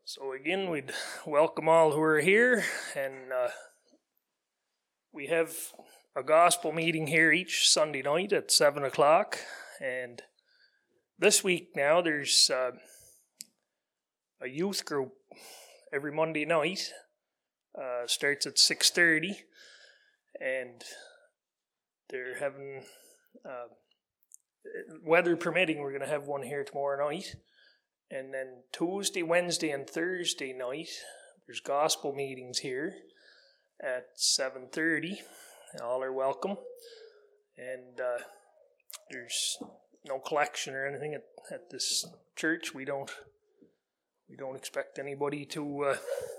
So again, we'd welcome all who are here, and we have a gospel meeting here each Sunday night at 7 o'clock, and this week now there's a youth group every Monday night, starts at 6:30, and they're having, weather permitting, we're going to have one here tomorrow night. And then Tuesday, Wednesday, and Thursday night, there's gospel meetings here at 7:30. All are welcome. And there's no collection or anything at this church. We don't expect anybody to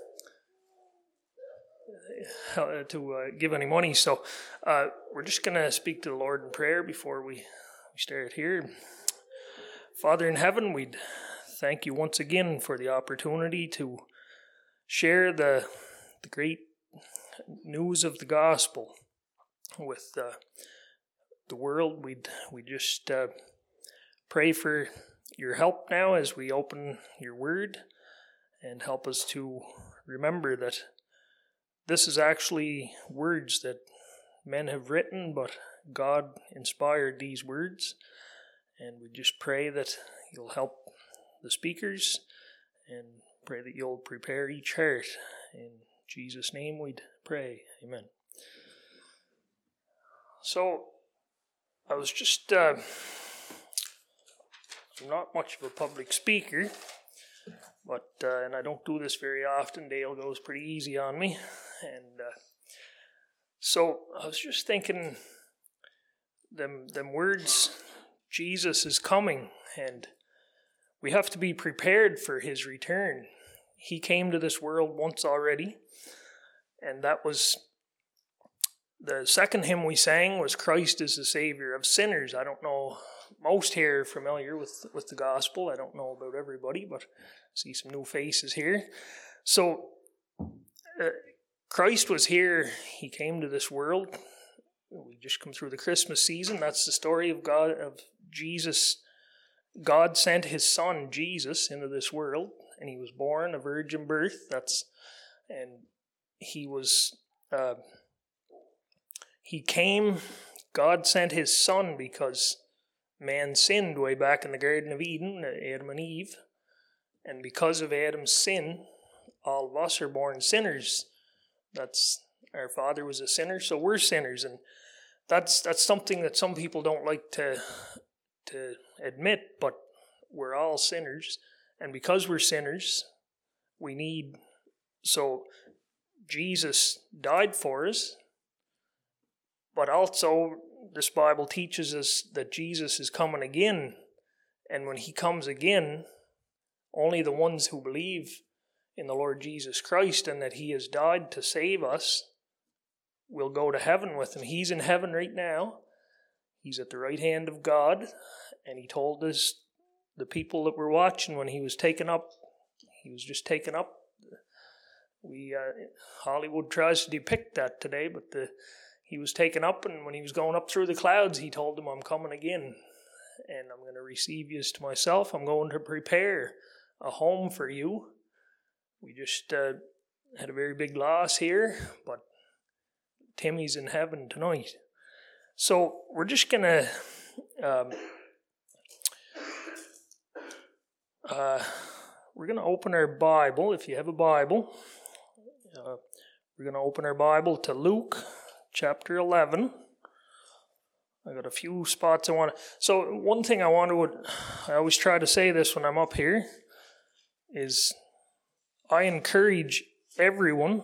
give any money. So we're just going to speak to the Lord in prayer before we start here. Father in heaven, we'd thank you once again for the opportunity to share the great news of the gospel with the world. We just pray for your help now as we open your word, and help us to remember that this is actually words that men have written, but God inspired these words, and we just pray that you'll help the speakers, and pray that you'll prepare each heart. In Jesus' name we'd pray. Amen. So, I was just, I'm not much of a public speaker, but, and I don't do this very often. Dale goes pretty easy on me, and so I was just thinking, them words, Jesus is coming, and we have to be prepared for his return. He came to this world once already, and that was the second hymn we sang was Christ is the Savior of sinners. I don't know, most here are familiar with the gospel. I don't know about everybody, but I see some new faces here. So Christ was here. He came to this world. We just come through the Christmas season. That's the story of God, of Jesus. God sent his son, Jesus, into this world, and he was born a virgin birth. And he was, he came, God sent his son because man sinned way back in the Garden of Eden, Adam and Eve. And because of Adam's sin, all of us are born sinners. Our father was a sinner, so we're sinners. And that's something that some people don't like to admit, but we're all sinners, and because we're sinners, so Jesus died for us, but also this Bible teaches us that Jesus is coming again, and when he comes again, only the ones who believe in the Lord Jesus Christ and that he has died to save us will go to heaven with him. He's in heaven right now. He's at the right hand of God, and he told us, the people that were watching, when he was taken up, he was just taken up. Hollywood tries to depict that today, but he was taken up, and when he was going up through the clouds, he told them, I'm coming again, and I'm going to receive you to myself. I'm going to prepare a home for you. We just had a very big loss here, but Timmy's in heaven tonight. So we're just going to we're going to open our Bible. If you have a Bible, we're going to open our Bible to Luke chapter 11. I got a few spots I want to. So one thing I always try to say this when I'm up here, is I encourage everyone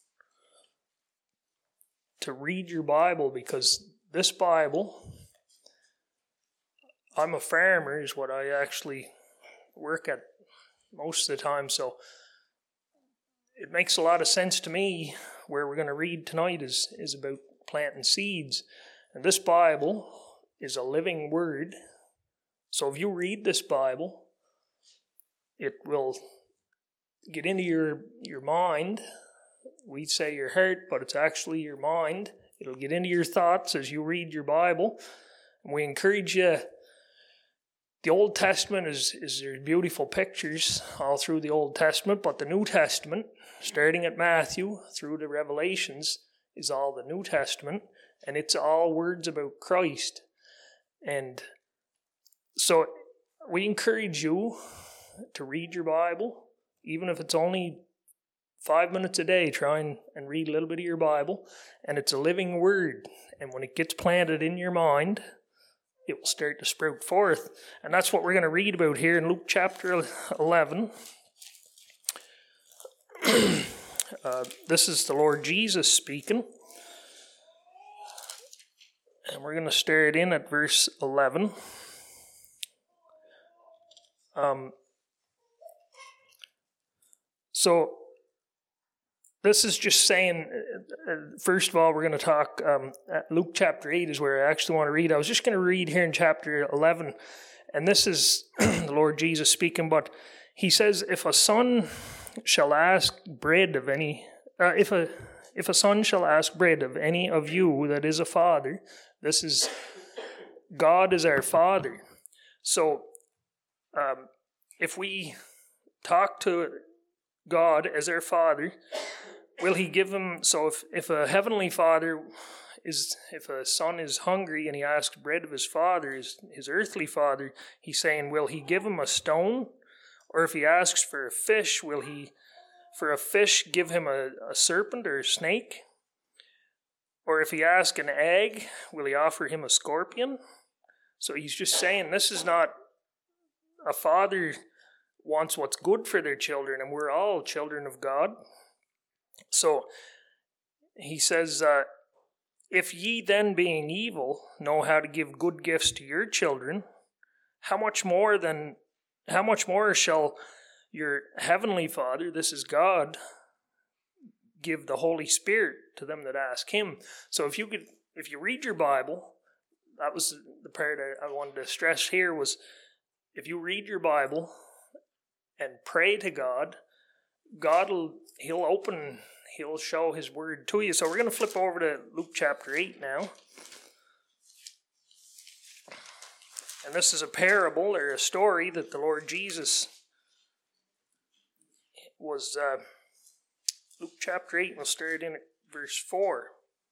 to read your Bible, because this Bible, I'm a farmer is what I actually work at most of the time, so it makes a lot of sense to me. Where we're going to read tonight is about planting seeds, and this Bible is a living word. So if you read this Bible, it will get into your mind. We say your heart, but it's actually your mind. It'll get into your thoughts as you read your Bible, and we encourage you the Old Testament is there's beautiful pictures all through the Old Testament, but the New Testament, starting at Matthew through the Revelations, is all the New Testament, and it's all words about Christ. And so we encourage you to read your Bible, even if it's only 5 minutes a day. Try and read a little bit of your Bible, and it's a living word. And when it gets planted in your mind, it will start to sprout forth. And that's what we're going to read about here in Luke chapter 11. This is the Lord Jesus speaking. And we're going to start in at verse 11. So this is just saying, first of all, we're going to talk, Luke chapter 8 is where I actually want to read. I was just going to read here in chapter 11, and this is the Lord Jesus speaking, but he says, if a son shall ask bread of any, if a son shall ask bread of any of you that is a father, this is, God is our Father. So, if we talk to God as our Father, will he give him, so if a heavenly father if a son is hungry and he asks bread of his father, his earthly father, he's saying, will he give him a stone? Or if he asks for a fish, will he, for a fish, give him a serpent or a snake? Or if he asks an egg, will he offer him a scorpion? So he's just saying this is not, a father wants what's good for their children, and we're all children of God. So he says, if ye then being evil know how to give good gifts to your children, how much more shall your heavenly Father, this is God, give the Holy Spirit to them that ask him. So if you read your Bible, that was the part I wanted to stress here, was if you read your Bible and pray to God, He'll show his word to you. So we're going to flip over to Luke chapter 8 now. And this is a parable or a story that the Lord Jesus was, Luke chapter 8, and we'll start in at verse 4.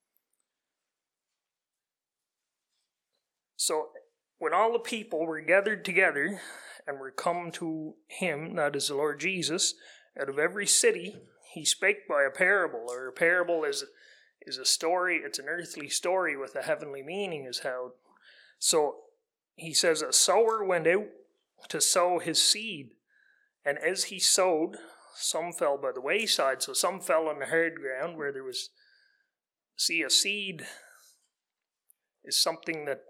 So when all the people were gathered together and were come to him, that is the Lord Jesus, out of every city, he spake by a parable, or a parable is a story, it's an earthly story with a heavenly meaning is how. So he says, a sower went out to sow his seed, and as he sowed, some fell by the wayside, so some fell on the hard ground where there was, see, a seed is something that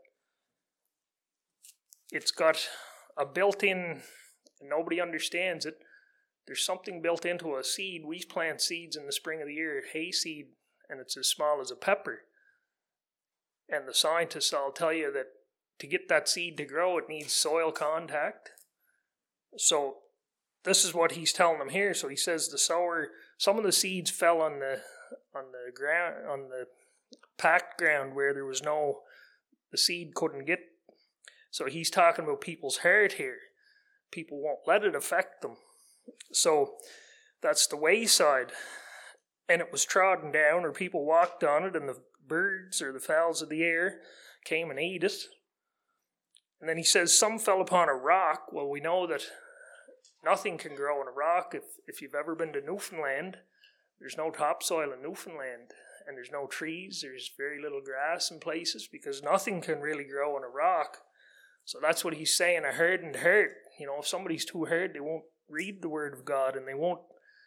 it's got a built-in, and nobody understands it. There's something built into a seed. We plant seeds in the spring of the year, hayseed, and it's as small as a pepper. And the scientists all tell you that to get that seed to grow, it needs soil contact. So this is what he's telling them here. So he says the sower, some of the seeds fell on the ground, on the packed ground where there was the seed couldn't get. So he's talking about people's heart here. People won't let it affect them. So that's the wayside. And it was trodden down, or people walked on it, and the birds or the fowls of the air came and ate it. And then he says some fell upon a rock. Well, we know that nothing can grow in a rock. If you've ever been to Newfoundland, there's no topsoil in Newfoundland, and there's no trees. There's very little grass in places because nothing can really grow in a rock. So that's what he's saying, a hardened heart. You know, if somebody's too hard, they won't read the Word of God, and they won't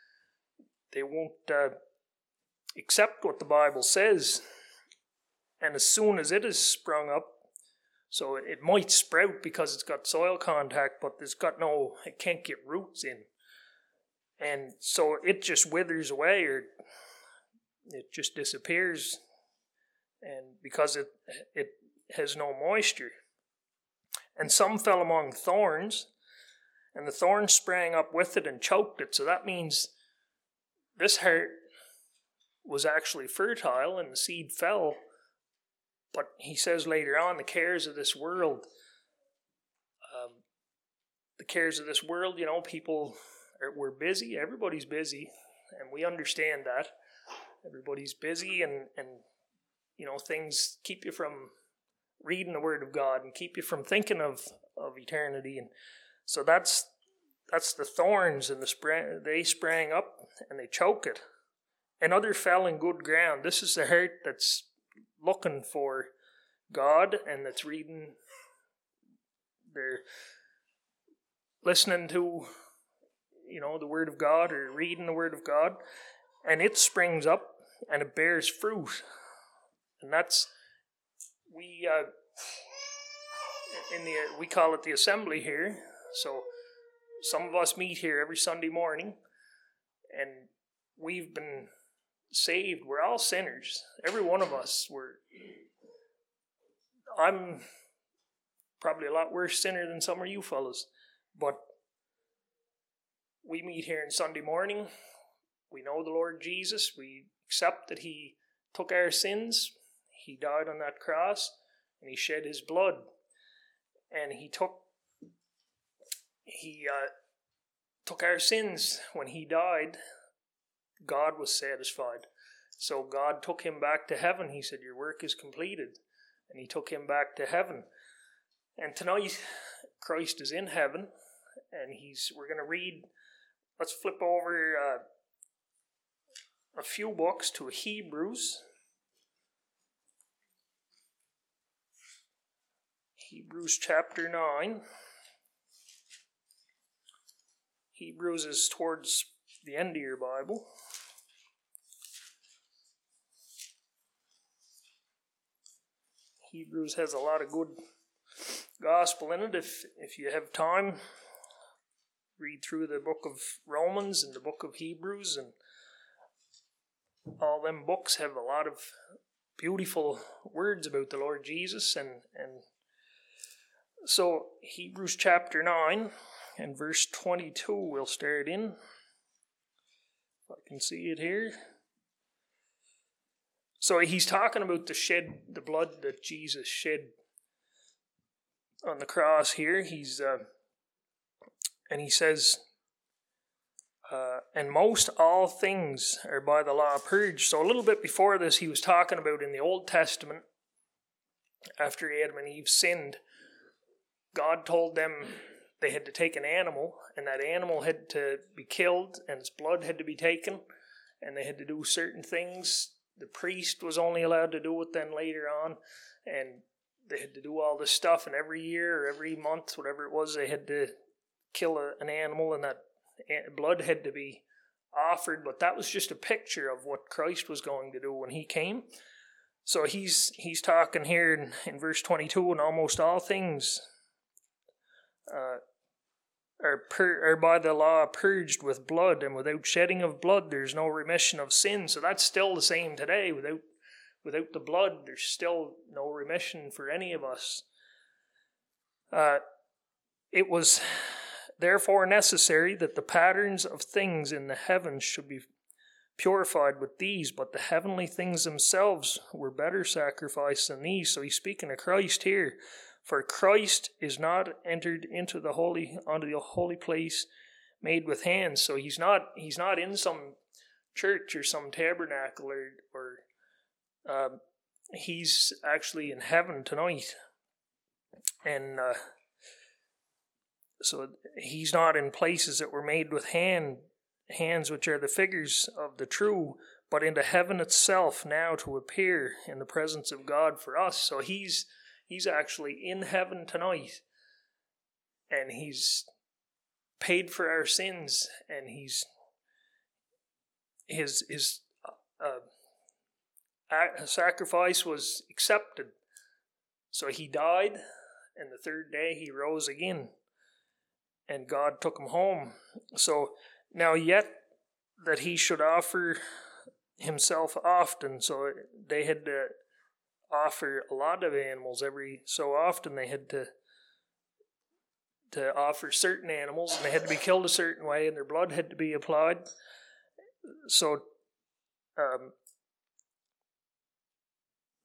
accept what the Bible says. And as soon as it is sprung up, so it might sprout because it's got soil contact, but it can't get roots in. And so it just withers away, or it just disappears, and because it has no moisture. And some fell among thorns, and the thorns sprang up with it and choked it. So that means this heart was actually fertile and the seed fell. But he says later on, the cares of this world, the cares of this world. People we're busy. Everybody's busy, and we understand that. Everybody's busy, and things keep you from reading the Word of God and keep you from thinking of eternity. And so that's the thorns, and they sprang up and they choke it. And other fell in good ground. This is the heart that's looking for God and that's reading. They're listening to, the Word of God or reading the Word of God, and it springs up and it bears fruit. And that's we call it the assembly here. So some of us meet here every Sunday morning, and we've been saved. We're all sinners. Every one of us. I'm probably a lot worse sinner than some of you fellas, but we meet here on Sunday morning. We know the Lord Jesus. We accept that He took our sins. He died on that cross, and He shed His blood, and He took our sins. When He died, God was satisfied. So God took Him back to heaven. He said, "Your work is completed," and He took Him back to heaven. And tonight, Christ is in heaven, and we're going to read. Let's flip over a few books to Hebrews. Hebrews chapter 9. Hebrews is towards the end of your Bible. Hebrews has a lot of good gospel in it. If you have time, read through the book of Romans and the book of Hebrews, and all them books have a lot of beautiful words about the Lord Jesus. And so Hebrews chapter 9 and verse 22 we'll start in. If I can see it here. So he's talking about the blood that Jesus shed on the cross here. And he says, and most all things are by the law purged. So a little bit before this, he was talking about in the Old Testament, after Adam and Eve sinned, God told them they had to take an animal, and that animal had to be killed, and its blood had to be taken, and they had to do certain things. The priest was only allowed to do it then later on, and they had to do all this stuff, and every year or every month, whatever it was, they had to kill an animal, and that blood had to be offered. But that was just a picture of what Christ was going to do when He came. So he's talking here in verse 22, and almost all things are by the law purged with blood, and without shedding of blood there's no remission of sin. So that's still the same today. Without the blood there's still no remission for any of us. It was therefore necessary that the patterns of things in the heavens should be purified with these, but the heavenly things themselves were better sacrificed than these. So he's speaking of Christ here. For Christ is not entered into onto the holy place made with hands. So he's not in some church or some tabernacle or he's actually in heaven tonight. And so he's not in places that were made with hands, which are the figures of the true, but into heaven itself now to appear in the presence of God for us. So he's actually in heaven tonight, and He's paid for our sins, and his sacrifice was accepted. So He died, and the third day He rose again, and God took Him home. So now yet that He should offer Himself often, so they had to offer a lot of animals every so often. They had to offer certain animals, and they had to be killed a certain way, and their blood had to be applied. So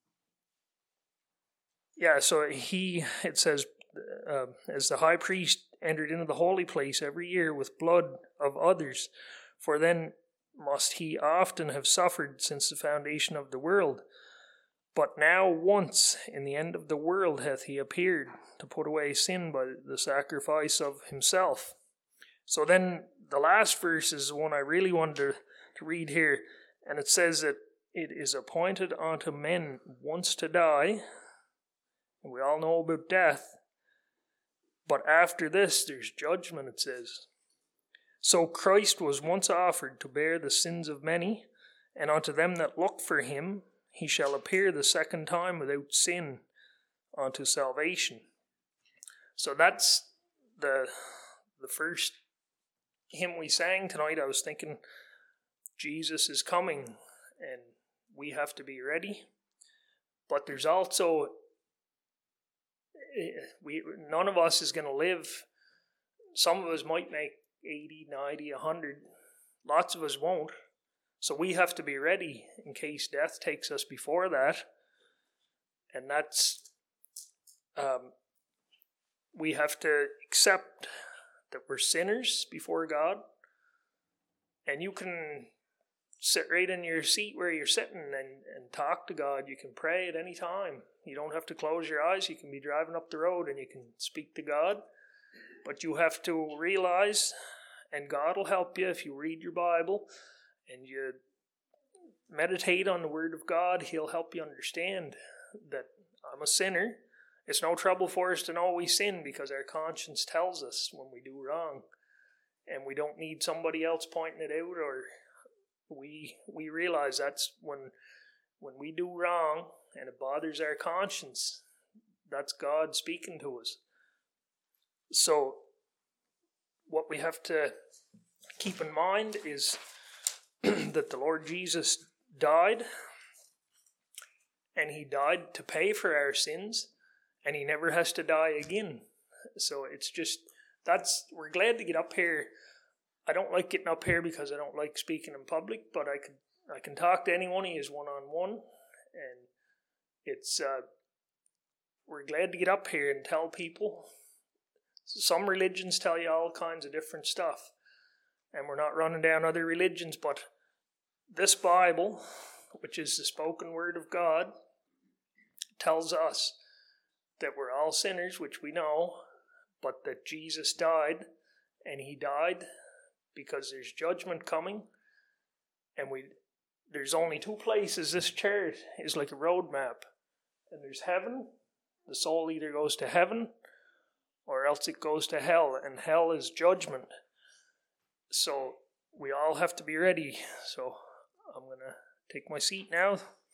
so it says, as the high priest entered into the holy place every year with blood of others, for then must he often have suffered since the foundation of the world. But now once in the end of the world hath he appeared to put away sin by the sacrifice of himself. So then the last verse is the one I really wanted to read here, and it says that it is appointed unto men once to die, and we all know about death, but after this there's judgment, it says. So Christ was once offered to bear the sins of many, and unto them that look for him he shall appear the second time without sin unto salvation. So that's the first hymn we sang tonight. I was thinking Jesus is coming and we have to be ready. But there's also, none of us is going to live. Some of us might make 80, 90, 100. Lots of us won't. So we have to be ready in case death takes us before that. And that's, we have to accept that we're sinners before God. And you can sit right in your seat where you're sitting and talk to God. You can pray at any time. You don't have to close your eyes. You can be driving up the road and you can speak to God. But you have to realize, and God will help you if you read your Bible and you meditate on the Word of God. He'll help you understand that I'm a sinner. It's no trouble for us to know we sin because our conscience tells us when we do wrong. And we don't need somebody else pointing it out, or we realize that's when we do wrong and it bothers our conscience, that's God speaking to us. So what we have to keep in mind is that the Lord Jesus died, and he died to pay for our sins, and he never has to die again. So it's just, we're glad to get up here. I don't like getting up here because I don't like speaking in public, but I can talk to anyone. He is one-on-one, and it's we're glad to get up here and tell people. Some religions tell you all kinds of different stuff, and we're not running down other religions, but this Bible, which is the spoken word of God, tells us that we're all sinners, which we know, but that Jesus died, and he died because there's judgment coming, and there's only two places. This chart is like a road map, and there's heaven. The soul either goes to heaven or else it goes to hell, and hell is judgment. So we all have to be ready. So I'm going to take my seat now.